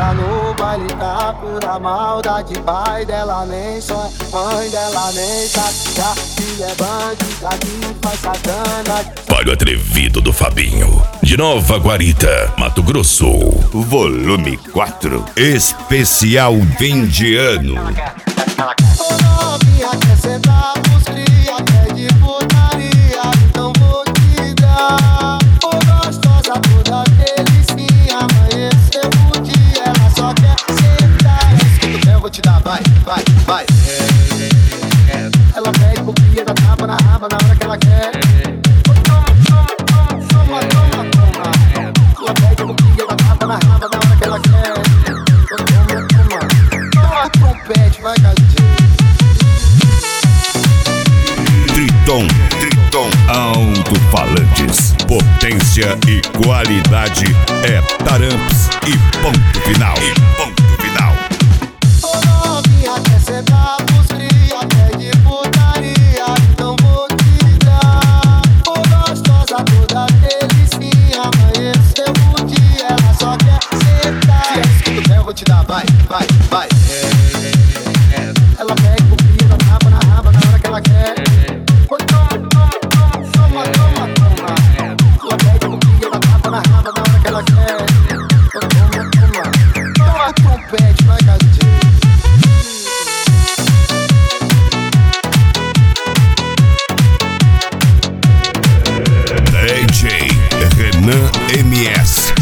Ela no baile tá pura maldade. Pai dela nem sonha, mãe dela nem sabe que a filha é bandida que faz sacanagem. Olha o atrevido do Fabinho, de Nova Guarita, Mato Grosso. Volume 4, especial fim de ano. Ô novinha, quer sentar pros cria, pede putaria, então vou te dar. Ô gostosa, toda delicinha, amanheceu o dia, ela só quer sentar. Escuta, eu vou te dar, vai, vai, vai. Ela pede pro cria, dá tapa na raba na hora que ela quer. Toma, toma, toma, toma, toma. Ela pede pro cria, dá tapa na raba na hora que ela quer. Toma, toma, toma trompete, vai, gatinho. Triton, alto-falantes, potência e qualidade é Taramps e ponto final. Ô novinha, quer sentar pros cria, pede putaria, então vou te dar. Ô gostosa, toda delicinha, amanheceu o dia, ela só quer sentar. Escuta, eu vou te dar, vai, vai, vai. Ela pede pro cria, dá tapa na raba na hora que ela quer. Toma, toma, toma, toma. Ela pede pro cria, dá tapa na raba na hora que ela quer. Toma, toma, toma trompete, vai, gatinho. DJ Renan MS